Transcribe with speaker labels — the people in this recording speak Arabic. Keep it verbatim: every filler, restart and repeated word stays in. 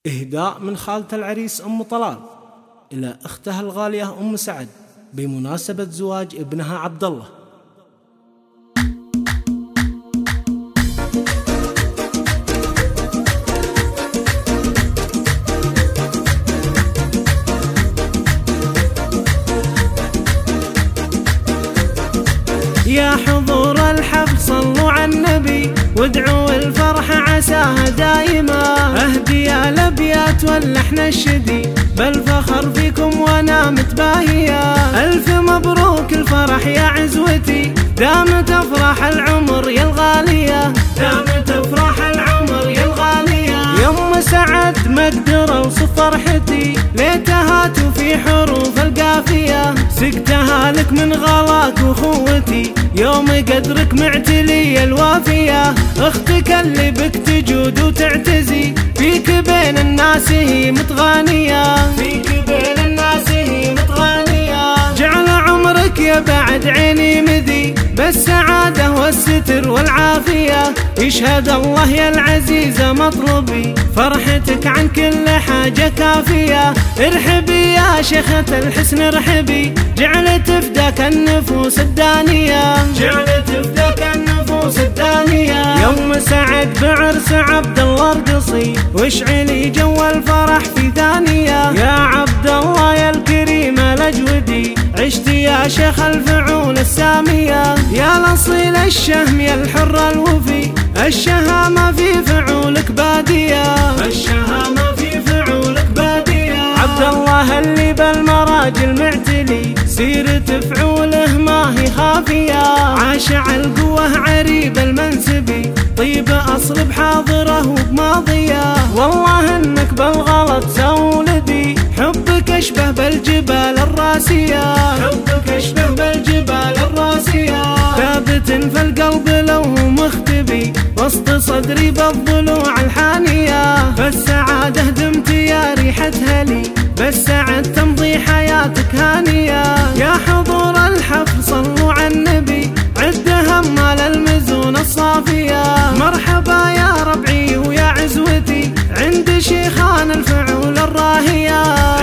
Speaker 1: إهداء من خالة العريس أم طلال إلى أختها الغالية أم سعد بمناسبة زواج ابنها عبد الله. يا حضور الحفل صلوا على النبي وادعوا الفرح عساها دايما. اهدي الابيات واللحن الشدي بالفخر فيكم وانا متباهية. الف مبروك الفرح يا عزوتي دام تفرح العمر يا الغالية. دام تفرح العمر يا الغالية. يم سعد ما اقدر اوصف فرحتي ليتها في حروف القافية. سقتها لك من غلاك وخوتي يوم قدرك معتلي الوافية. اختك اللي بك تجود وتعتزي فيك بين الناس هي متغانية. فيك بين الناس هي متغانية. جعل عمرك يا بعد عيني مذي بالسعادة والستر والعافية. يشهد الله يا العزيزة مطلبي فرحتك عن كل حاجة كافية. ارحبي يا شيخة الحسن ارحبي جعلت فداك النفوس الدانية. جعلت فداك النفوس الدانية. يوم سعد بعرس عبد الله ارقصي واشعلي جو الفرح في ثانية. يا عبد الله يا الكريم الاجودي عشت يا شيخ الفعول السامية. يا الاصيل الشهم يا الحر الوفي الشهامة في فعولك بادية. الشهامة في فعولك بادية. عبد الله اللي بالمراجل معتلي سيرة فعوله ما هي خافية. عاش على القوة عريب المنسبي طيب أصل بحاضره وبماضية. والله انك بالغلط سولدي حبك اشبه بالجبال الراسية. حبك اشبه بالجبال الراسية. ثابت في القلب لو مختبي وسط صدري بالضلوع الحانية. فالسعادة دمت يا ريحة هلي بالسعد تمضي حياتك هانية. يا حضور الحفل صلوا على النبي عد همال المزون الصافية. مرحبا يا ربعي ويا عزوتي عند شيخان الفعول الراهية.